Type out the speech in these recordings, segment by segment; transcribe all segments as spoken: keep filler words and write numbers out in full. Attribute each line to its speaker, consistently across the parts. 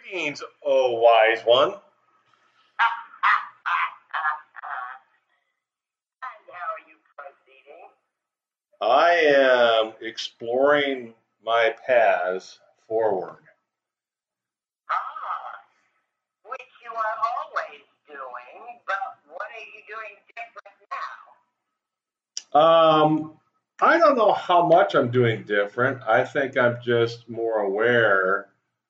Speaker 1: Greetings, O wise one.
Speaker 2: And how are you proceeding?
Speaker 1: I am exploring my paths forward.
Speaker 2: Ah, which you are always doing, but what are you doing different now?
Speaker 1: Um, I don't know how much I'm doing different. I think I'm just more aware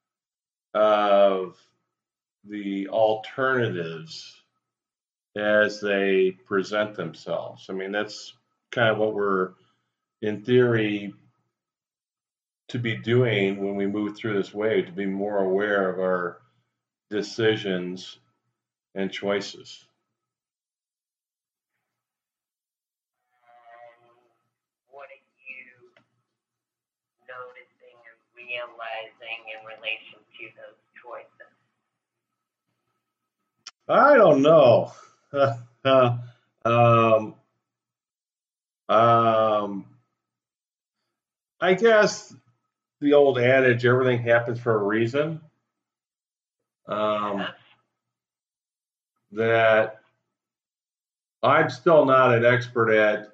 Speaker 1: of the alternatives as they present themselves. I mean, that's kind of what we're, in theory, to be doing when we move through this wave, to be more aware of our decisions and choices.
Speaker 2: And what are you noticing and realizing in relation to those choices?
Speaker 1: I don't know. um, um, I guess the old adage, everything happens for a reason. Um,
Speaker 2: Yes.
Speaker 1: that I'm still not an expert at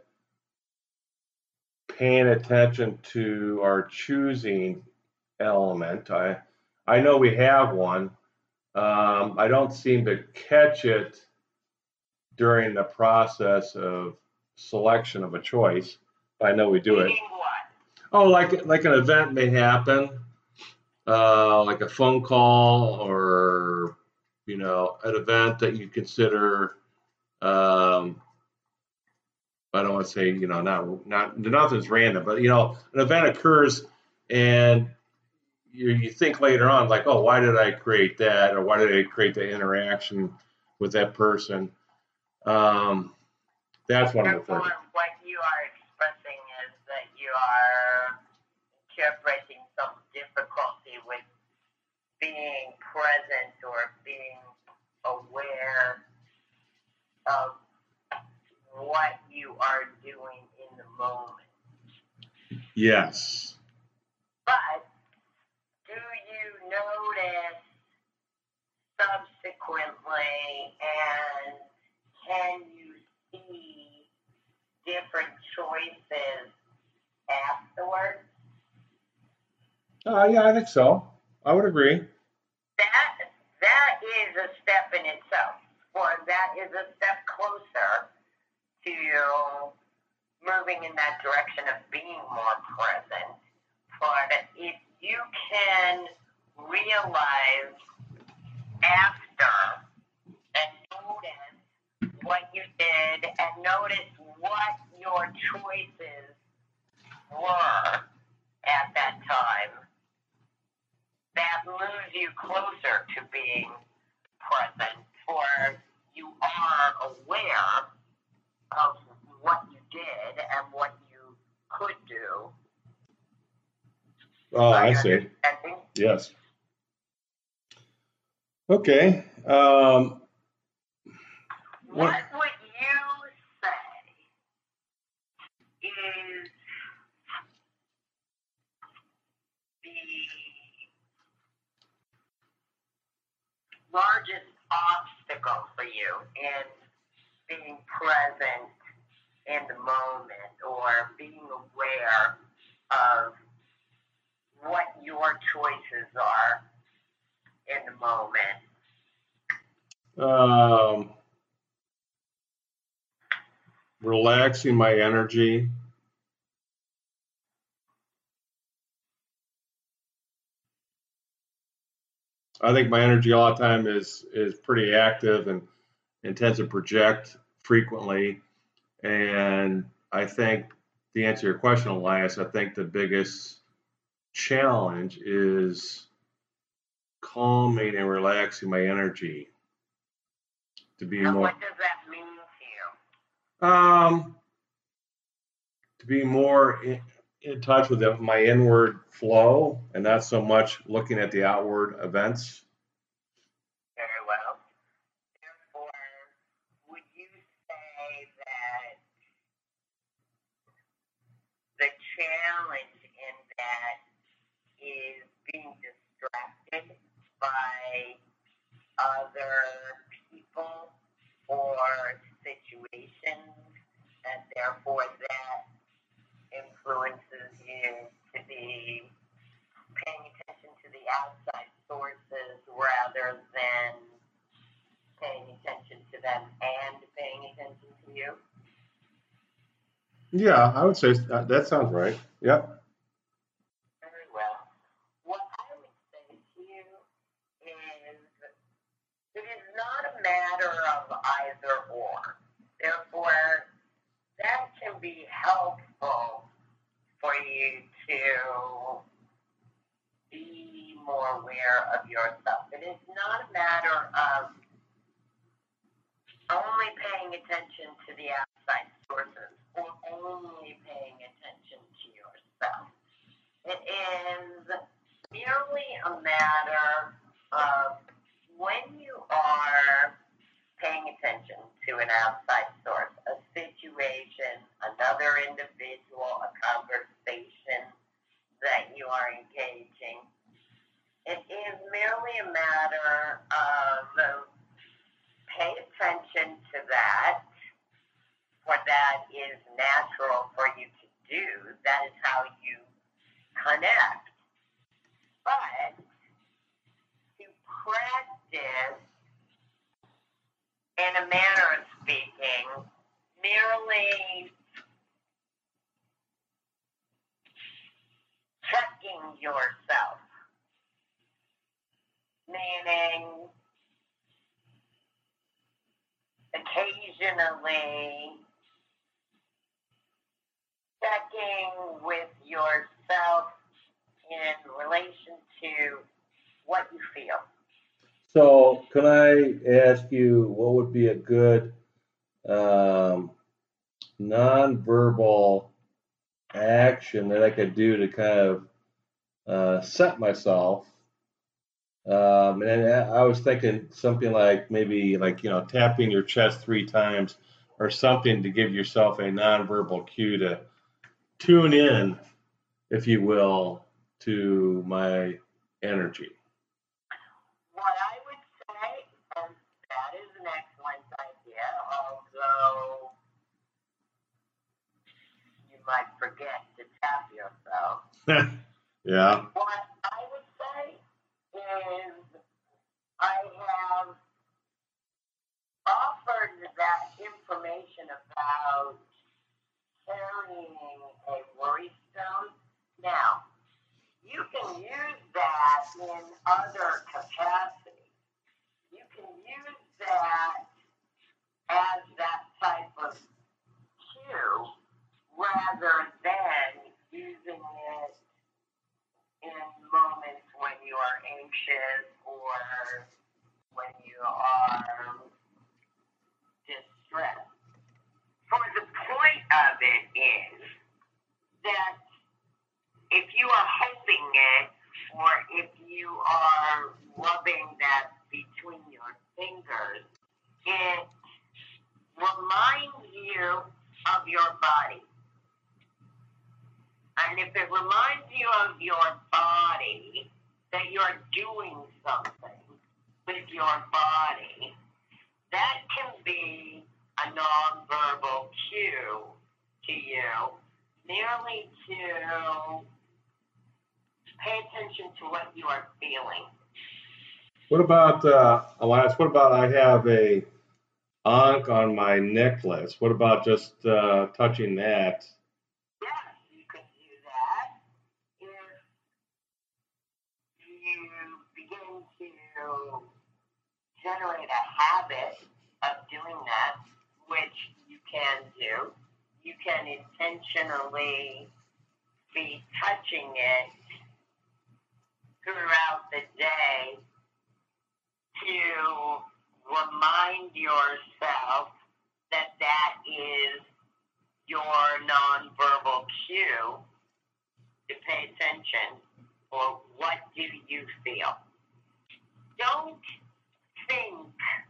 Speaker 1: paying attention to our choosing element. I I know we have one. Um, I don't seem to catch it during the process of selection of a choice. I know we do it.
Speaker 2: Meaning what?
Speaker 1: Oh, like like an event may happen, uh, like a phone call or you know an event that you consider. Um, I don't want to say you know not not nothing's random, but you know an event occurs and you, you think later on like, oh, why did I create that, or why did I create the interaction with that person? Um, that's one of the
Speaker 2: Therefore,
Speaker 1: things.
Speaker 2: what you are expressing is that you are interpreting some difficulty with being present or being aware of what you are doing in the moment.
Speaker 1: Yes.
Speaker 2: But do you notice subsequently, and can you see different choices afterwards?
Speaker 1: Uh, yeah, I think so. I would agree.
Speaker 2: That that is a step in itself, or that is a step closer to moving in that direction of being more present. But if you can realize after and notice what you did and notice what your choices were at that time, that moves you closer to being present, for you are aware of what you did and what you could do.
Speaker 1: Oh,
Speaker 2: Are
Speaker 1: I
Speaker 2: you
Speaker 1: see.
Speaker 2: understanding?
Speaker 1: Yes. Okay. Um,
Speaker 2: What
Speaker 1: what?
Speaker 2: would you say is the largest obstacle for you in being present in the moment, or being aware of what your choices are in the moment?
Speaker 1: Um, relaxing my energy. I think my energy all the time is is pretty active and, and tends to project frequently. And I think to answer your question, Elias, I think the biggest challenge is calming and relaxing my energy to be
Speaker 2: And
Speaker 1: more
Speaker 2: what does that mean to you?
Speaker 1: um to be more in, in touch with the, my inward flow and not so much looking at the outward events.
Speaker 2: Very well. Therefore, would you say that the challenge in that is being distracted? by other people or situations, and therefore that influences you to be paying attention to the outside sources rather than paying attention to them and paying attention to you?
Speaker 1: Yeah, I would say that, that sounds right. Yep.
Speaker 2: Very well. What I would say to you is it is not a matter of either or. Therefore, that can be helpful for you to be more aware of yourself. It is not a matter of only paying attention to the outside sources or only paying attention to yourself. It is merely a matter of when you are paying attention to an outside source, a situation, another individual, a conversation that you are engaging. It is merely a matter of pay attention to that, for that is natural for you to do. That is how you connect. But to practice, in a manner of speaking, merely checking yourself, meaning occasionally checking with yourself in relation to what you feel.
Speaker 1: So, can I ask you what would be a good um, nonverbal action that I could do to kind of uh, set myself? Um, and I I was thinking something like maybe like, you know, tapping your chest three times or something to give yourself a nonverbal cue to tune in, if you will, to my energy.
Speaker 2: What I would say, and that is an excellent idea, although you might forget to tap yourself.
Speaker 1: Yeah.
Speaker 2: What I would say is I have offered that information about carrying a worry stone. Now, you can use that in other capacities. You can use that as that type of cue rather than using it in moments when you are anxious or when you are distressed. For the point of it is that if you are holding it or if you are rubbing that between your fingers, it reminds you of your body. And if it reminds you of your body, that you're doing something with your body, that can be a nonverbal cue to you, merely to pay attention to what you are feeling.
Speaker 1: What about, uh, Elias, what about I have a ankh on my necklace? What about just uh, touching that?
Speaker 2: Yes, you could do that. If you begin to generate a habit of doing that, which you can do, you can intentionally be touching it throughout the day to remind yourself that that is your nonverbal cue to pay attention, or what do you feel? Don't think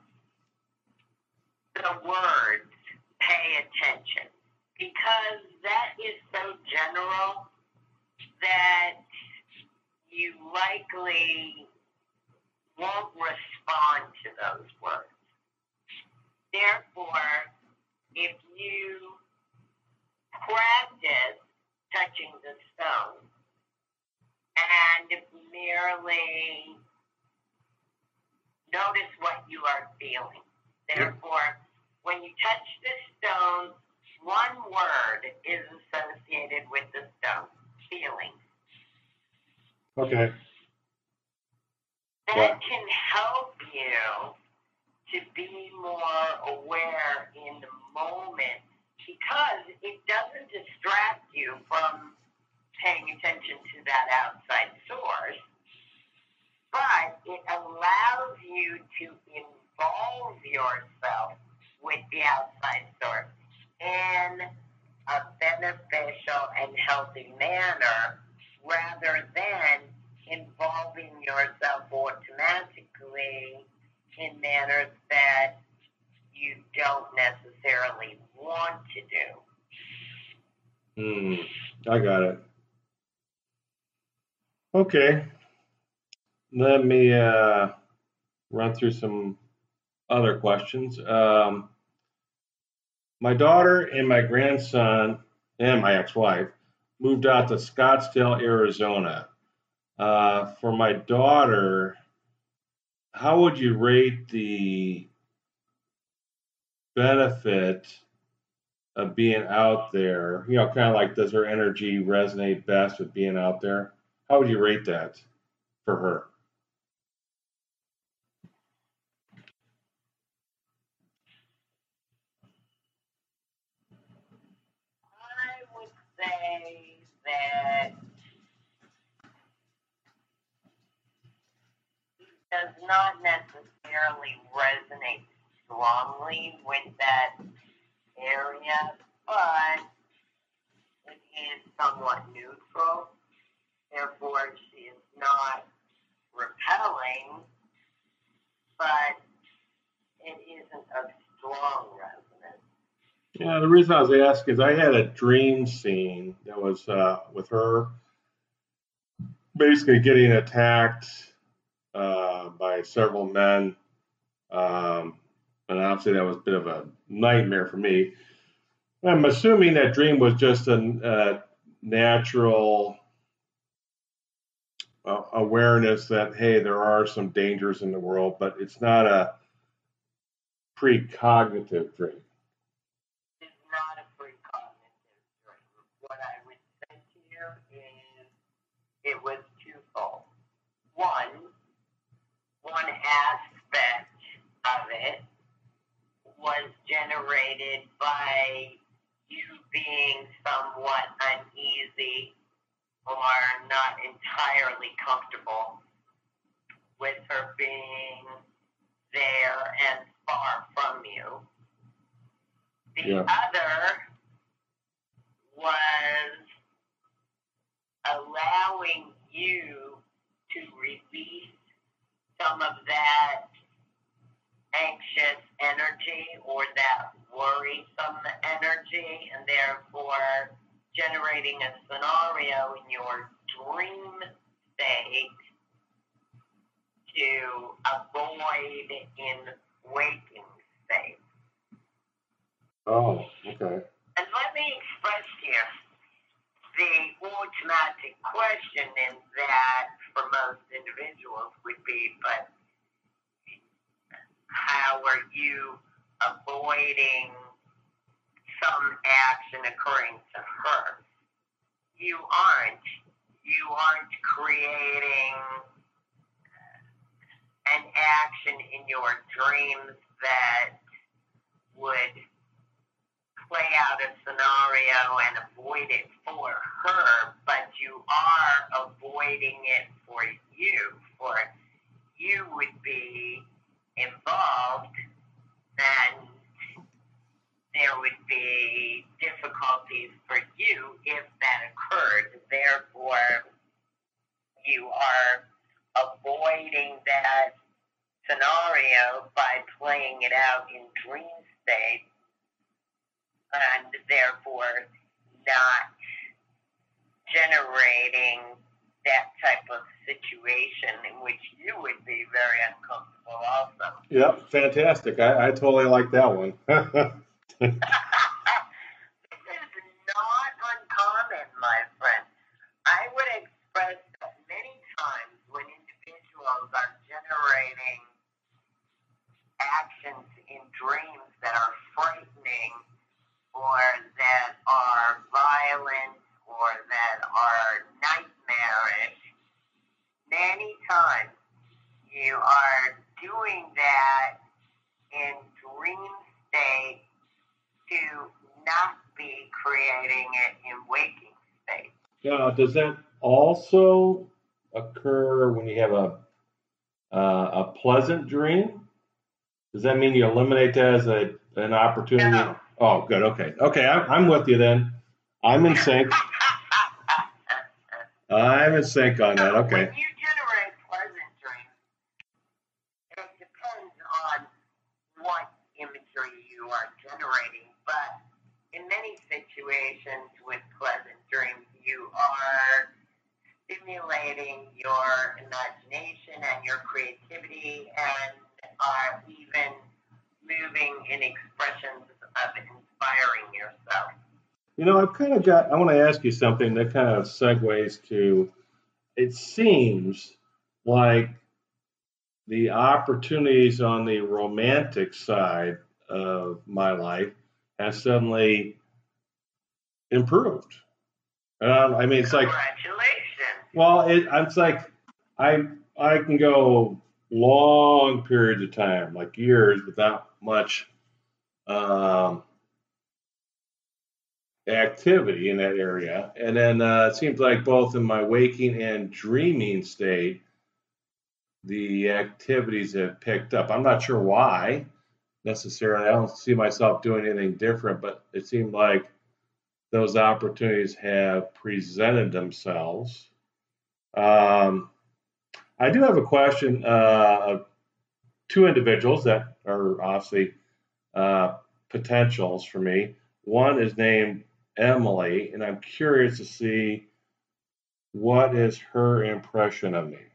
Speaker 2: the words pay attention, because that is so general that you likely won't respond to those words. Therefore, if you practice touching the stone and merely notice what you are feeling. Therefore, when you touch the stone, one word is associated with the stone, feeling.
Speaker 1: Okay.
Speaker 2: That
Speaker 1: Yeah.
Speaker 2: can help you to be more aware in the moment because it doesn't distract you from paying attention to that outside source, but it allows you to involve yourself with the outside source in a beneficial and healthy manner rather than involving yourself automatically in manners that you don't necessarily want to do.
Speaker 1: Hmm. I got it. Okay. Let me uh, run through some other questions. Um, my daughter and my grandson and my ex-wife moved out to Scottsdale, Arizona. Uh, for my daughter, how would you rate the benefit of being out there? You know, kind of like, does her energy resonate best with being out there? How would you rate that for her?
Speaker 2: I would say that it does not necessarily resonate strongly with that area, but it is somewhat neutral. Therefore, she is not repelling, but it isn't a strong resonance.
Speaker 1: Yeah, the reason I was asking is I had a dream scene that was uh, with her basically getting attacked uh, by several men. Um, and obviously, that was a bit of a nightmare for me. I'm assuming that dream was just a, a natural uh, awareness that, hey, there are some dangers in the world, but it's not a precognitive dream.
Speaker 2: It's not a precognitive dream. What I would say to you is it was twofold. One, one aspect of it was generated by you being somewhat uneasy or not entirely comfortable with her being there and far from you. The
Speaker 1: Yeah.
Speaker 2: other was allowing you to release some of that anxious energy or that worrisome energy, and therefore generating a scenario in your dream state to avoid in waking state.
Speaker 1: Oh, okay.
Speaker 2: And let me express here the automatic question in that for most individuals would be, but how are you avoiding some action occurring to her? You aren't. You aren't creating an action in your dreams that would play out a scenario and avoid it for her, but you are avoiding it for you. For you would be involved, and there would be difficulties for you if that occurred. Therefore, you are avoiding that scenario by playing it out in dream state, and therefore not generating that type of situation in which you would be very uncomfortable also.
Speaker 1: Yep, fantastic. I, I totally like that one.
Speaker 2: This is not uncommon, my friend. I would express that many times when individuals are generating actions in dreams that are frightening or that are violent or that are nightmarish, many times you are doing that in dream state to not be creating it in waking state.
Speaker 1: Yeah, does that also occur when you have a uh, a pleasant dream? Does that mean you eliminate that as a an opportunity?
Speaker 2: No.
Speaker 1: Oh, good. Okay. Okay, I'm, I'm with you then. I'm in sync. I'm in sync on that. Okay.
Speaker 2: When you generate pleasant dreams, it depends on what imagery you are generating, but in many situations with pleasant dreams, you are stimulating your imagination and your creativity and are even moving in expressions of inspiring yourself.
Speaker 1: You know, I've kind of got, I want to ask you something that kind of segues to, it seems like the opportunities on the romantic side of my life have suddenly improved. Um, I mean, it's like,
Speaker 2: Congratulations.
Speaker 1: well, it, it's like I I can go long periods of time, like years, without much um, activity in that area, and then uh, it seems like both in my waking and dreaming state, the activities have picked up. I'm not sure why necessarily. I don't see myself doing anything different, but it seemed like those opportunities have presented themselves. Um, I do have a question uh, of two individuals that are obviously uh, potentials for me. One is named Emily, and I'm curious to see what is her impression of me.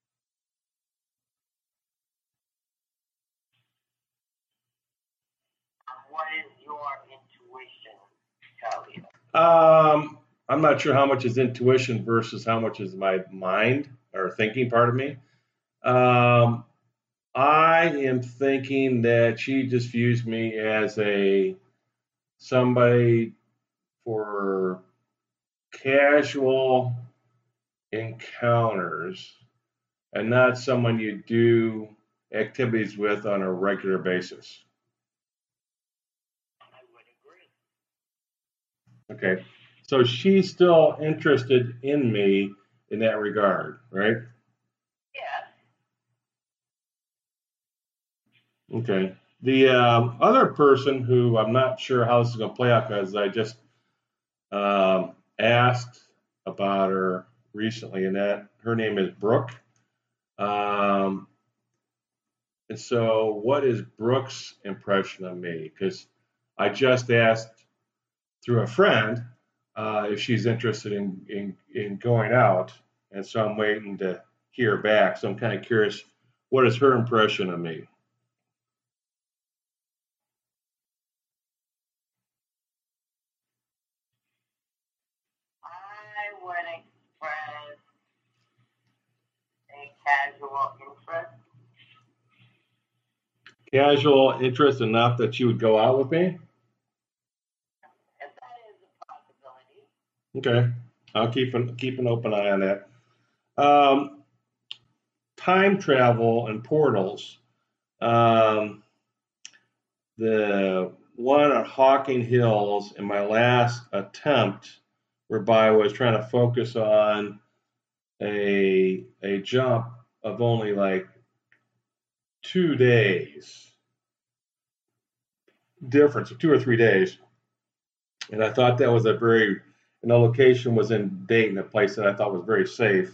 Speaker 2: What is your intuition tell you?
Speaker 1: Um, I'm not sure how much is intuition versus how much is my mind or thinking part of me. Um, I am thinking that she just views me as a somebody for casual encounters and not someone you do activities with on a regular basis.
Speaker 2: I would agree.
Speaker 1: Okay. So she's still interested in me in that regard, right?
Speaker 2: Yes.
Speaker 1: Okay. The um, other person who I'm not sure how this is going to play out because I just um, asked about her recently, and that her name is Brooke. Um, and so, what is Brooke's impression of me? Because I just asked through a friend uh, if she's interested in, in in going out, and so I'm waiting to hear back. So I'm kind of curious, what is her impression of me?
Speaker 2: I would express a casual interest.
Speaker 1: Casual interest enough that you would go out with me?
Speaker 2: And that is a possibility.
Speaker 1: Okay, I'll keep an keep an open eye on that. Um, time travel and portals. Um, the one at Hawking Hills in my last attempt, whereby I was trying to focus on a a jump of only like two days difference, two or three days, and I thought that was a very, and the location was in Dayton, a place that I thought was very safe,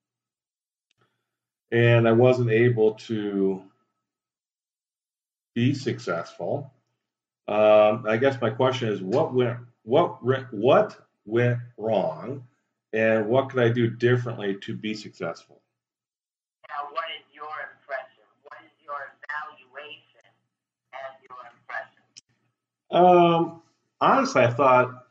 Speaker 1: and I wasn't able to be successful. Um, I guess my question is, what went what what went wrong, and what could I do differently to be successful?
Speaker 2: Now, what is your impression? What is your evaluation and your impression?
Speaker 1: Um, honestly, I thought,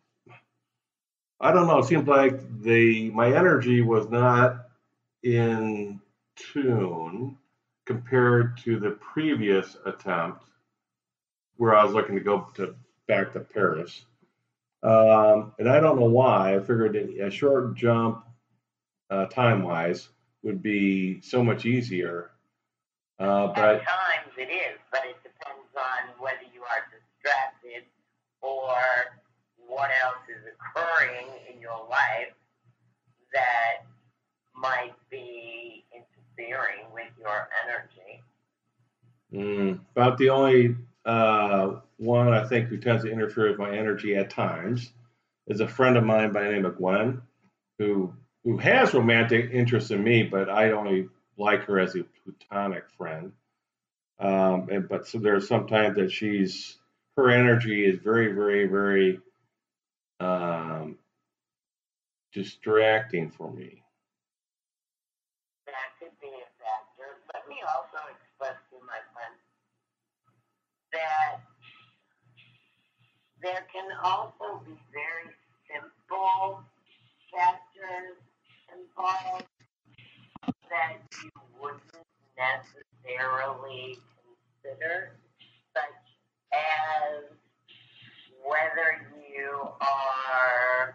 Speaker 1: I don't know, it seemed like the my energy was not in tune compared to the previous attempt where I was looking to go to back to Paris. Um, and I don't know why. I figured a short jump, uh, time wise, would be so much easier. Uh, but
Speaker 2: At
Speaker 1: I,
Speaker 2: times it is, but it depends on whether you are distracted or what else is occurring in your life that might be interfering with your energy.
Speaker 1: mm, about the only uh, one I think who tends to interfere with my energy at times is a friend of mine by the name of Gwen, who who has romantic interest in me, but I only like her as a platonic friend. Um, and but so there's sometimes that she's her energy is very, very, very um, distracting for me.
Speaker 2: That could be a factor. Let me also express to my friend that there can also be very simple factors involved that you wouldn't necessarily consider, such as whether you are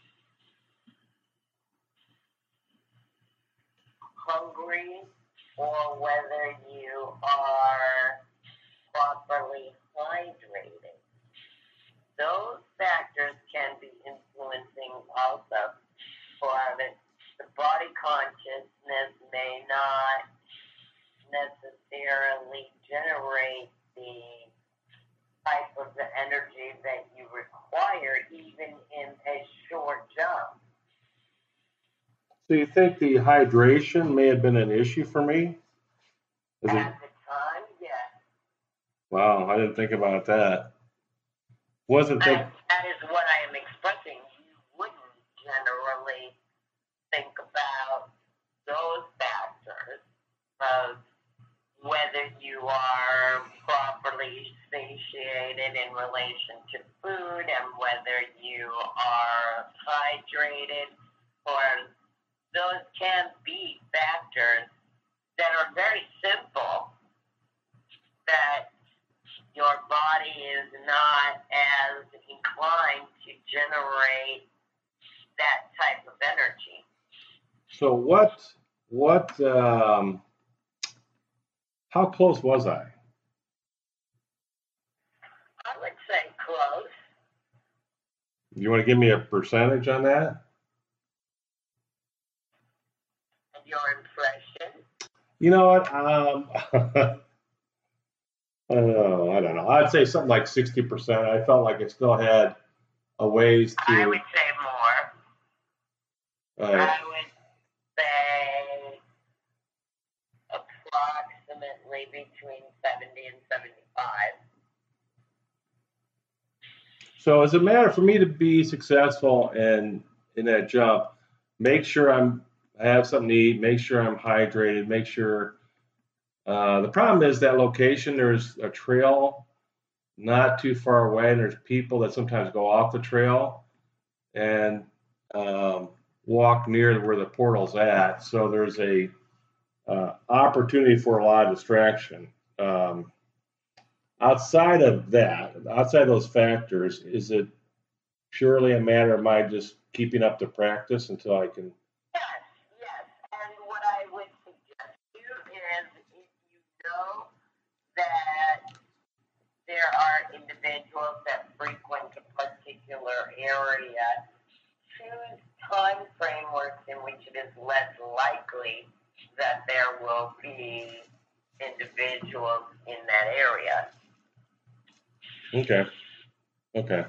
Speaker 2: hungry or whether you are properly hydrated. Those factors can be influencing also for it. The body consciousness may not necessarily generate the type of the energy that you require even in a short jump.
Speaker 1: So you think the hydration may have been an issue for me? Is it?
Speaker 2: At the time, yes.
Speaker 1: Wow, I didn't think about that. Wasn't think.
Speaker 2: And that is what I am expressing. You wouldn't generally think about those factors of whether you are properly satiated in relation to food and whether you are hydrated, or those can be factors that are very simple that your body is not as inclined to generate that type of energy.
Speaker 1: So what? What? Um, how close was I?
Speaker 2: I would say close.
Speaker 1: You want to give me a percentage on that?
Speaker 2: And your impression?
Speaker 1: You know what? Um, oh, I don't know. I'd say something like sixty percent. I felt like it still had a ways
Speaker 2: I
Speaker 1: to.
Speaker 2: would say more.
Speaker 1: Uh,
Speaker 2: I would say approximately between seventy and seventy-five.
Speaker 1: so as a matter for me to be successful in in that jump, make sure I'm I have something to eat. Make sure I'm hydrated. Make sure. Uh, the problem is that location. There's a trail not too far away, and there's people that sometimes go off the trail and um, walk near where the portal's at. So there's a uh, opportunity for a lot of distraction. Um, outside of that, outside of those factors, is it purely a matter of my just keeping up the practice until I can?
Speaker 2: Yes, yes. And what I would suggest to you is if you know that there are individuals that frequent a particular area, choose time frameworks in which it is less likely that there will be individuals in that area.
Speaker 1: Okay. Okay.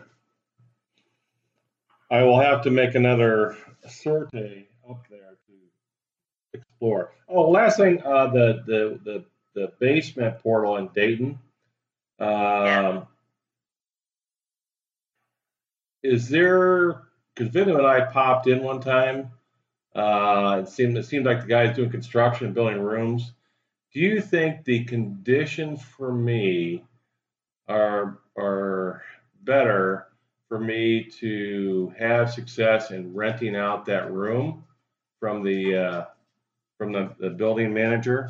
Speaker 1: I will have to make another sortie up there to explore. Oh, last thing, uh, the, the the the basement portal in Dayton.
Speaker 2: Yes.
Speaker 1: Um, is there because Vivian and I popped in one time. Uh, it seemed it seemed like the guys doing construction, building rooms. Do you think the conditions for me are are better for me to have success in renting out that room from the uh, from the, the building manager?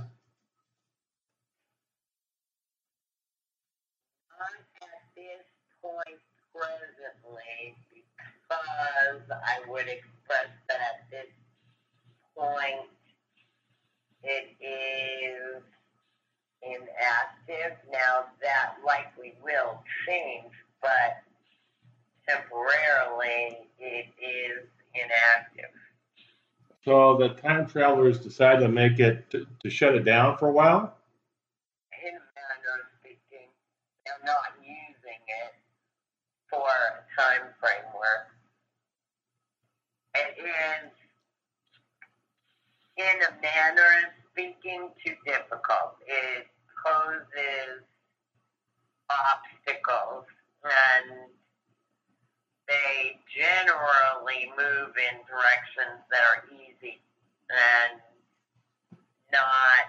Speaker 2: Not at this point presently, because I would express that at this point it is inactive. Now that likely will change, but temporarily it is inactive.
Speaker 1: So the time travelers decide to make it to, to shut it down for a while.
Speaker 2: In a manner of speaking, they're not using it for a time framework. It is, in a manner of speaking, too difficult. It poses obstacles, and they generally move in directions that are easy and not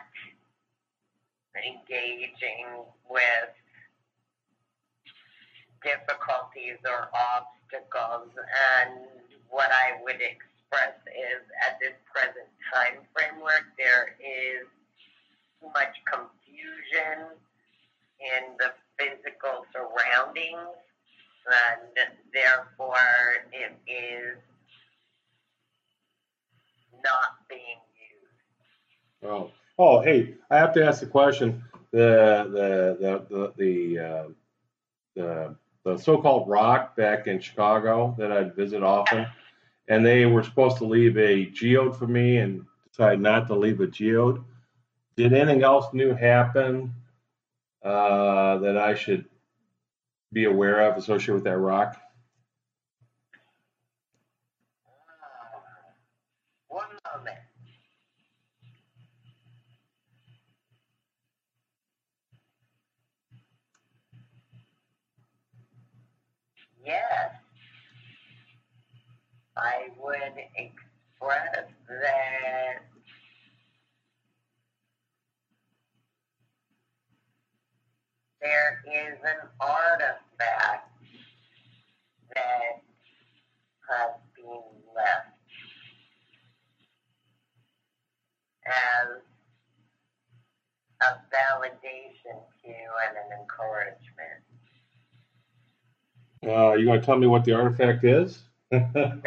Speaker 2: engaging with difficulties or obstacles. And what I would express is, at this present time framework, there is too much confusion in the physical surroundings, and therefore it is not being used.
Speaker 1: Oh, oh, hey, I have to ask the question. The the the the the uh, the, the so-called rock back in Chicago that I'd visit often, and they were supposed to leave a geode for me, and decided not to leave a geode. Did anything else new happen uh, that I should be aware of associated with that rock?
Speaker 2: Uh, one moment. Yes, I would express that there is an artifact that has been left as a validation to and an encouragement.
Speaker 1: Uh, you want to tell me what the artifact is?
Speaker 2: I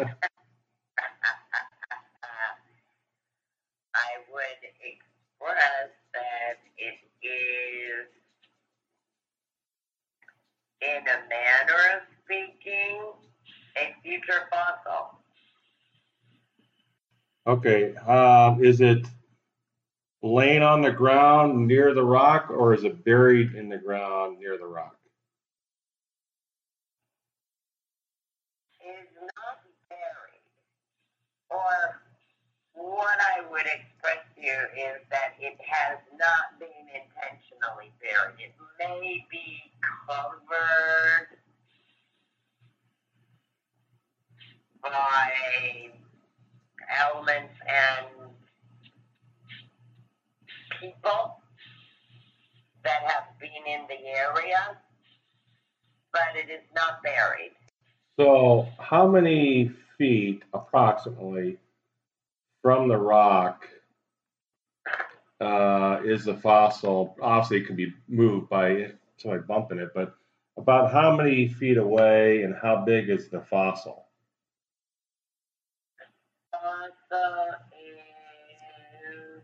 Speaker 2: would express that it is, in a manner of speaking, a future fossil.
Speaker 1: Okay. Um, is it laying on the ground near the rock, or is it buried in the ground near the rock?
Speaker 2: Is not buried. Or what I would express to you is that it has not been intentionally buried. It may be covered by elements and people that have been in the area, but it is not buried.
Speaker 1: So, how many feet approximately from the rock uh, is the fossil? Obviously, it can be moved by somebody bumping it, but about how many feet away and how big is the fossil?
Speaker 2: Fossil is,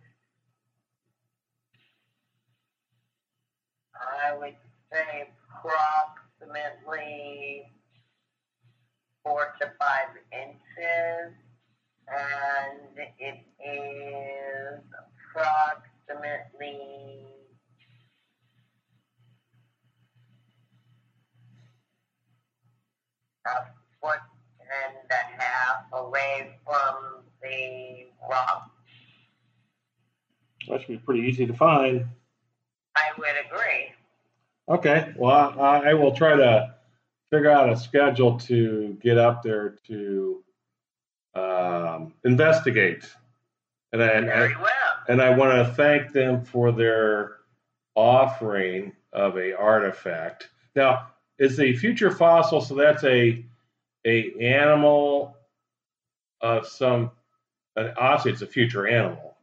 Speaker 2: I would say, approximately four to five inches, and it is approximately a foot and a half away from the rock.
Speaker 1: That should be pretty easy to find.
Speaker 2: I would agree.
Speaker 1: Okay, well, I, I will try to figure out a schedule to get up there to um, investigate. And I, and
Speaker 2: Very
Speaker 1: I,
Speaker 2: well.
Speaker 1: and I want to thank them for their offering of a artifact. Now, is a future fossil, so that's a a animal of some, uh, obviously it's a future animal,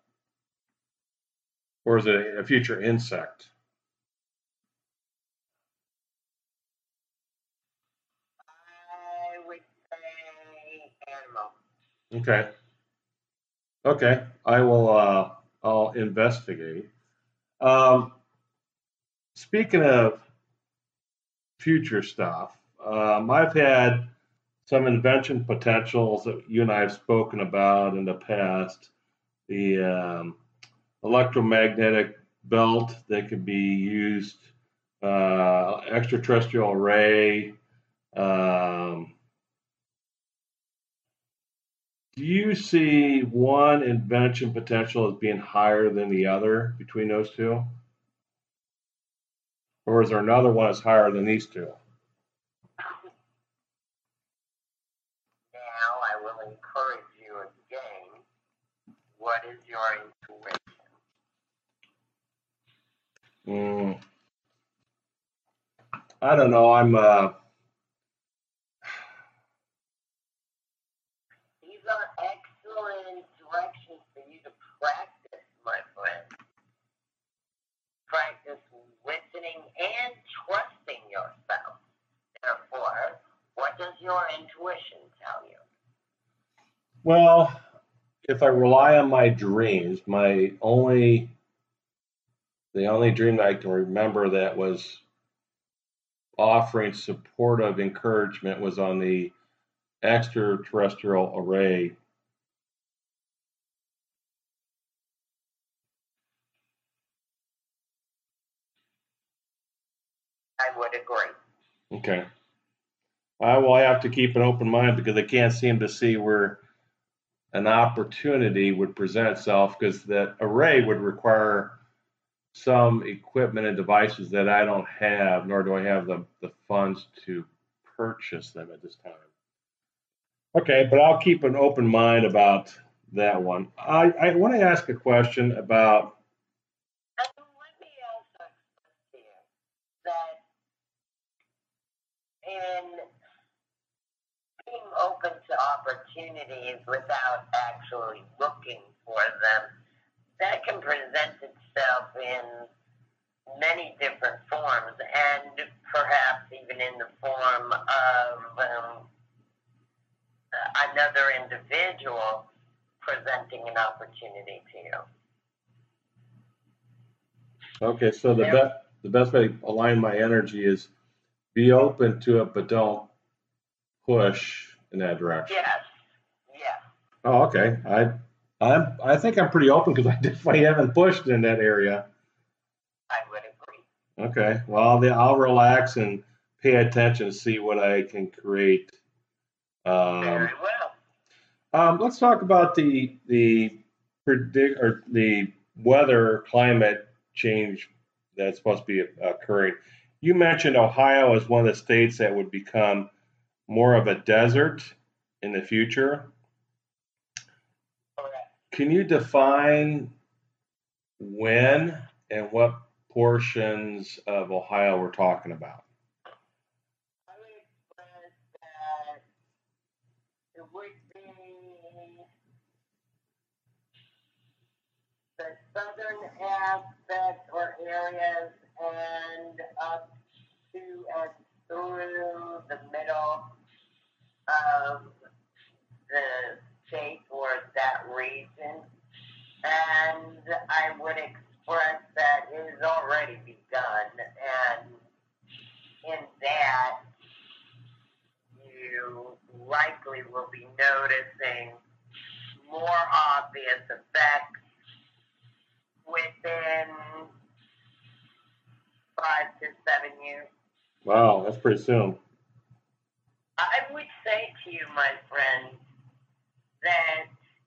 Speaker 1: or is it a future insect?
Speaker 2: I would say animal.
Speaker 1: Okay. Okay. I will. Uh, I'll investigate. Um, speaking of future stuff, um, I've had some invention potentials that you and I have spoken about in the past. The um, electromagnetic belt that could be used, uh, extraterrestrial array. Um, do you see one invention potential as being higher than the other between those two? Or is there another one that's higher than these two?
Speaker 2: Now I will encourage you again. What is your intuition?
Speaker 1: Mm, I don't know. I'm uh,
Speaker 2: These are excellent directions for you to practice, my friend. Practice listening and trusting yourself. Therefore, what does your intuition tell you?
Speaker 1: well, if I rely on my dreams, my only the only dream that I can remember that was offering supportive encouragement was on the extraterrestrial array.
Speaker 2: I would agree.
Speaker 1: Okay. I will have to keep an open mind because I can't seem to see where an opportunity would present itself because that array would require some equipment and devices that I don't have, nor do I have the, the funds to purchase them at this time. Okay, but I'll keep an open mind about that one. I, I want to ask a question about.
Speaker 2: And let me also express to you that in being open to opportunities without actually looking for them, that can present itself in many different forms, and perhaps even in the form of um, another individual presenting an opportunity to you.
Speaker 1: Okay, so the
Speaker 2: There,
Speaker 1: best the best way to align my energy is be open to it, but don't push in that direction.
Speaker 2: yes, yes,
Speaker 1: Oh, okay. I I'm I think I'm pretty open because I definitely haven't pushed in that area.
Speaker 2: I would agree.
Speaker 1: Okay. Well, then I'll relax and pay attention to see what I can create. Um,
Speaker 2: Very well.
Speaker 1: um, let's talk about the the predict or the weather climate change that's supposed to be occurring. You mentioned Ohio as one of the states that would become more of a desert in the future.
Speaker 2: Correct.
Speaker 1: Can you define when and what portions of Ohio we're talking about?
Speaker 2: I would express that it would be the southern aspect or areas and up to and through the middle of the state or that region. And I would express that it has already begun. And in that, you likely will be noticing more obvious effects within five to seven years.
Speaker 1: Wow, that's pretty soon.
Speaker 2: I would say to you, my friend, that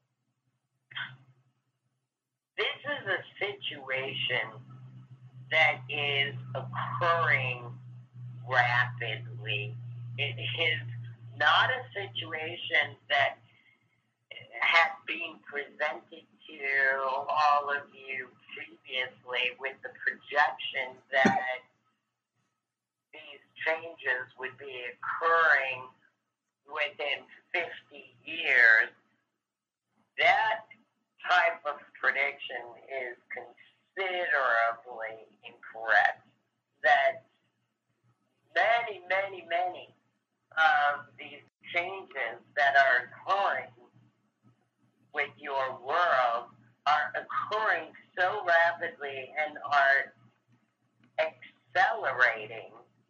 Speaker 2: this is a situation that is occurring rapidly it is not a situation that had been presented to all of you previously with the projection that these changes would be occurring within fifty years. That type of prediction is considerably incorrect. That many, many, many of these changes that are occurring with your world are occurring so rapidly and are accelerating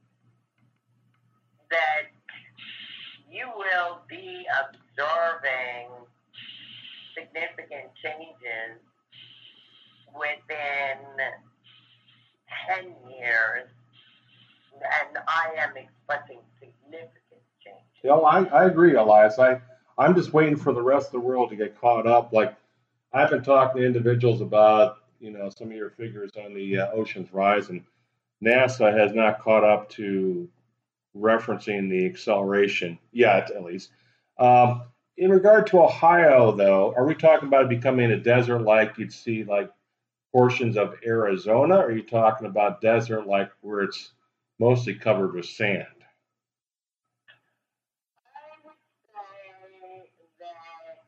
Speaker 2: that you will be observing significant changes within ten years, and I am expecting significant change.
Speaker 3: You know, I, I agree, Elias. I, I'm just waiting for the rest of the world to get caught up. Like, I've been talking to individuals about, you know, some of your figures on the uh, ocean's rise, and NASA has not caught up to referencing the acceleration yet, at least. Um, in regard to Ohio, though, are we talking about it becoming a desert like you'd see like portions of Arizona, or are you talking about desert like where it's mostly covered with sand?
Speaker 2: I would say that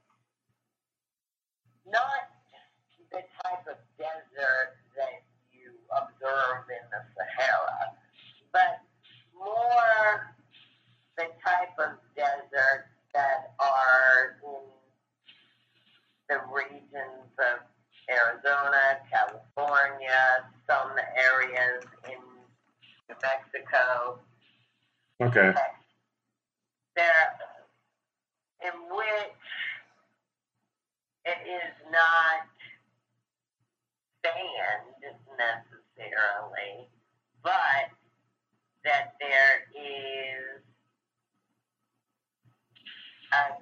Speaker 2: not the type of desert that you observe in the Sahara, but more the type of desert that are in the regions of Arizona, California, some areas in New Mexico.
Speaker 3: Okay.
Speaker 2: There, in which it is not sand necessarily, but that there is a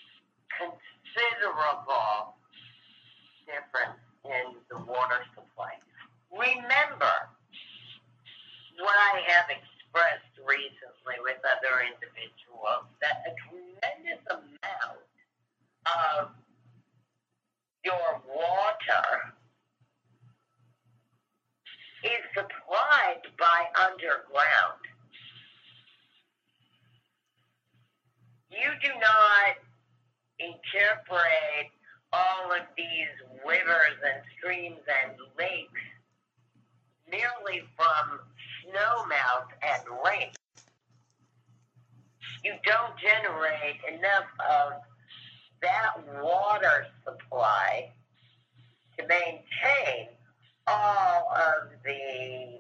Speaker 2: considerable difference in the water supply. Remember what I have expressed recently with other individuals, that a tremendous amount of your water is supplied by underground. You do not incorporate all of these rivers and streams and lakes merely from snowmelt and rain. You don't generate enough of that water supply to maintain all of the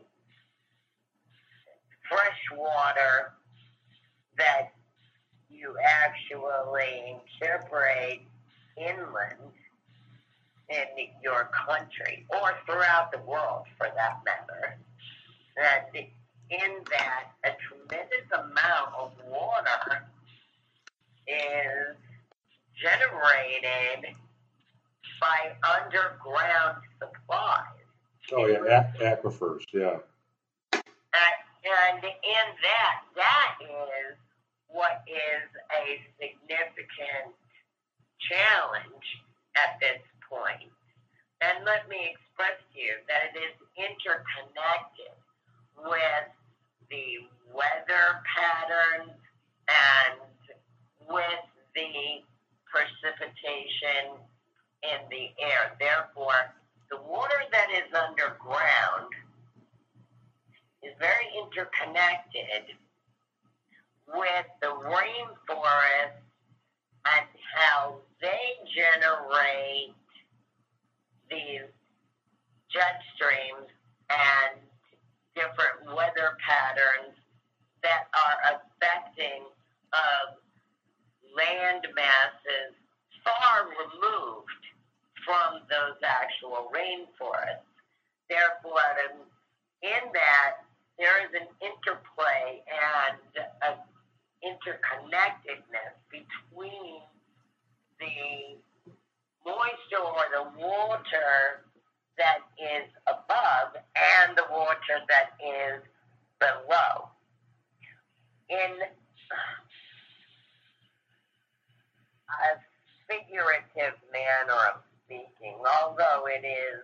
Speaker 2: fresh water that you actually incorporate inland in your country, or throughout the world for that matter. That in that, a tremendous amount of water is generated by underground supplies.
Speaker 3: Oh, yeah, aquifers, yeah.
Speaker 2: And in that, that is what is a significant challenge at this point. And let me express to you that it is interconnected with the weather patterns and with the precipitation in the air. Therefore, the water that is underground is very interconnected with the rainforest and how they generate these jet streams and different weather patterns that are affecting uh, land masses far removed from those actual rainforests. Therefore, in that, there is an interplay and an interconnectedness between the moisture or the water that is above and the water that is below. In a figurative manner of speaking, although it is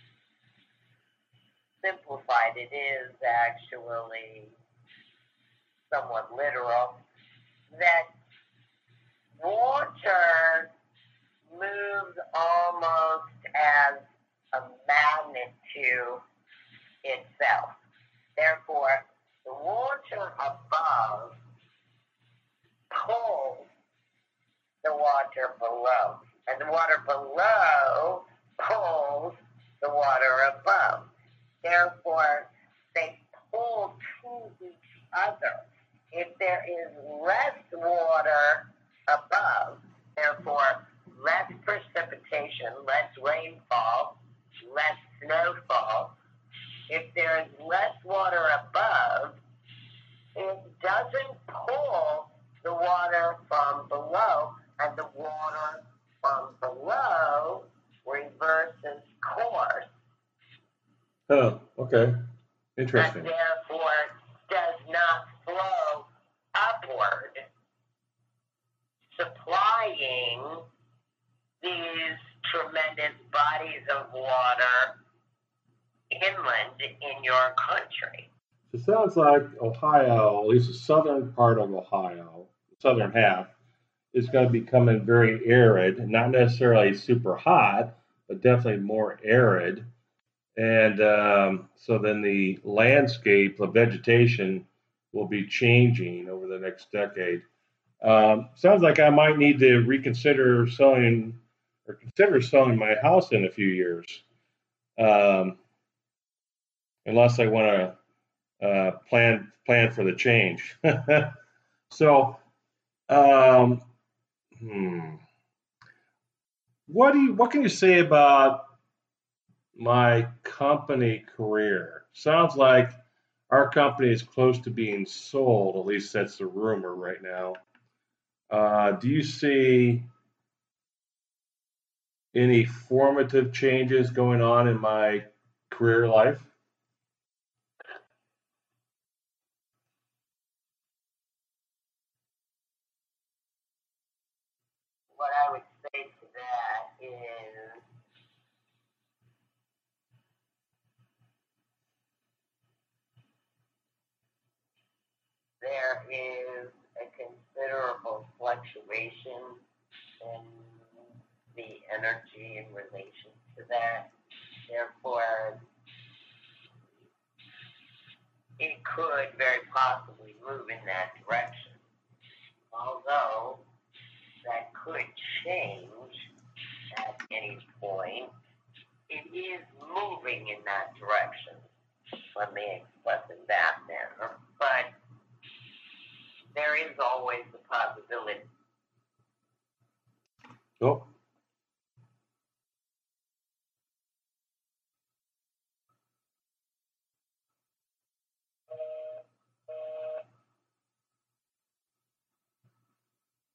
Speaker 2: simplified, it is actually somewhat literal, that water moves almost as a magnet to itself. Therefore, the water above pulls the water below, and the water below pulls the water above. Therefore, they pull to each other. If there is less water above, therefore less precipitation, less rainfall, less snowfall. If there is less water above, it doesn't pull the water from below, and the water from below reverses course.
Speaker 3: Oh, okay.
Speaker 2: And
Speaker 3: Interesting.
Speaker 2: therefore does not flow upward, supplying these tremendous bodies of water inland in your country.
Speaker 3: It sounds like Ohio, at least the southern part of Ohio, the southern half, is going to be becoming very arid, not necessarily super hot, but definitely more arid. And um, so then the landscape of vegetation will be changing over the next decade. Um, sounds like I might need to reconsider selling or consider selling my house in a few years, um, unless I want to uh, plan plan for the change. so, um, hmm, what do you what can you say about my company career? Sounds like our company is close to being sold. At least that's the rumor right now. Uh, do you see any formative changes going on in my career life?
Speaker 2: What I would say to that is there is a considerable fluctuation in the energy in relation to that. Therefore, it could very possibly move in that direction. Although that could change at any point, it is moving in that direction. Let me express it that manner. But there is always the possibility.
Speaker 3: Oh,